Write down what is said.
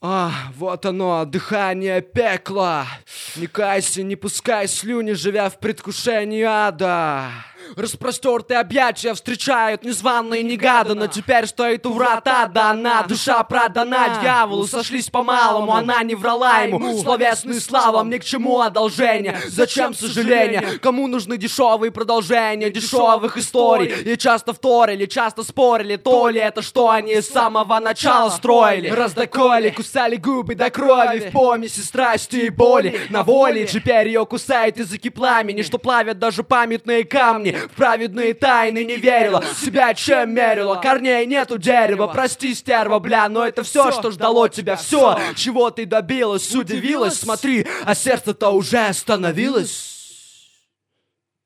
Вот оно, дыхание пекла. Не кайся, не пускай слюни, живя в предвкушении ада. Распростертые объятия встречают незвано и негаданно. Теперь стоит у врат ада она, душа продана дьяволу. Сошлись по-малому, она не врала ему. Словесные слава, мне к чему одолжение? Зачем сожаление? Кому нужны дешевые продолжения дешевых историй? И часто вторили, часто спорили, то ли это, что они с самого начала строили. Раздоколи, кусали губы до крови в помеси страсти и боли. На воле теперь ее кусают языки пламени, что плавят даже памятные камни. В праведные тайны не верила, себя чем мерила. Корней нету дерева, прости, стерва, бля, но это все, что ждало тебя, все, чего ты добилась, удивилась. Смотри, а сердце-то уже остановилось.